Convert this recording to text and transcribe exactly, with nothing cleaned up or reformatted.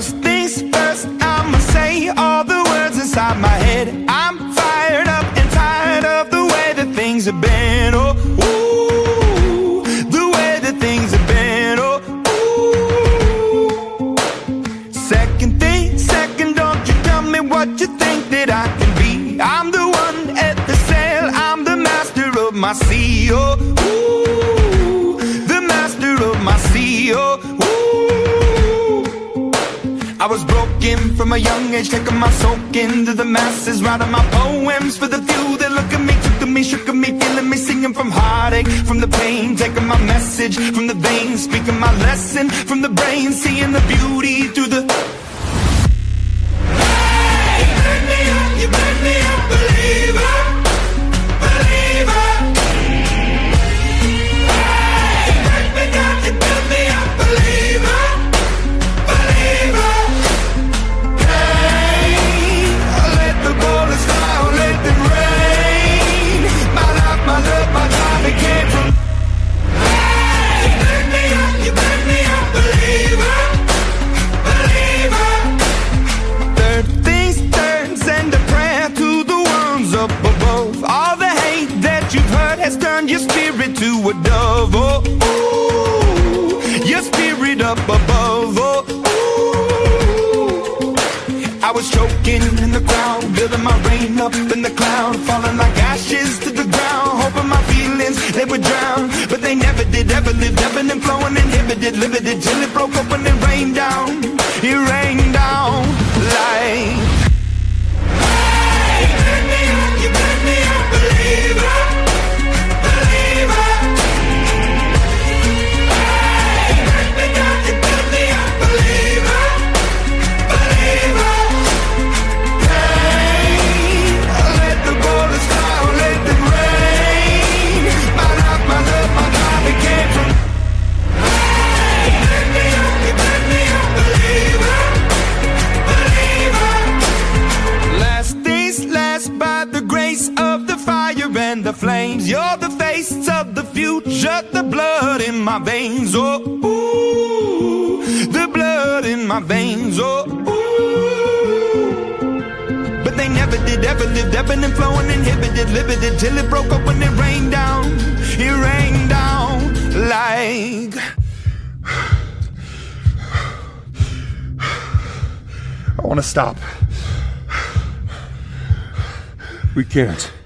First things first, I'ma say all the words inside my head. I'm fired up and tired of the way that things have been. Oh, ooh, the way that things have been. Oh, ooh. Second thing, second, don't you tell me what you think that I can be. I'm the one at the sail, I'm the master of my sea. Oh, ooh, the master of my sea. Oh, ooh. I was broken from a young age, taking my soak into the masses, writing my poems for the few that look at me, took to me, shook at me, feeling me, singing from heartache, from the pain, taking my message from the veins, speaking my lesson from the brain, seeing the beauty through the... Hey, you burn me up, you burn me up, believer, believer. Hey, you burn me down, you build me up, believer, believer. Your spirit to a dove, oh, ooh, your spirit up above, oh, ooh. I was choking in the crowd, building my rain up in the cloud, falling like ashes to the ground, hoping my feelings, they would drown, but they never did, ever lived, ebbing and flowing, inhibited, limited, till it broke open and rained down, it rained down like... Hey, you burn me up, you burn me up, believer. And the flames, you're the face of the future, the blood in my veins, oh, ooh, the blood in my veins, oh, ooh. But they never did, ever lived, ebbing and flowing, inhibited, limited, till it broke up when it rained down, it rained down like... I want to stop. We can't.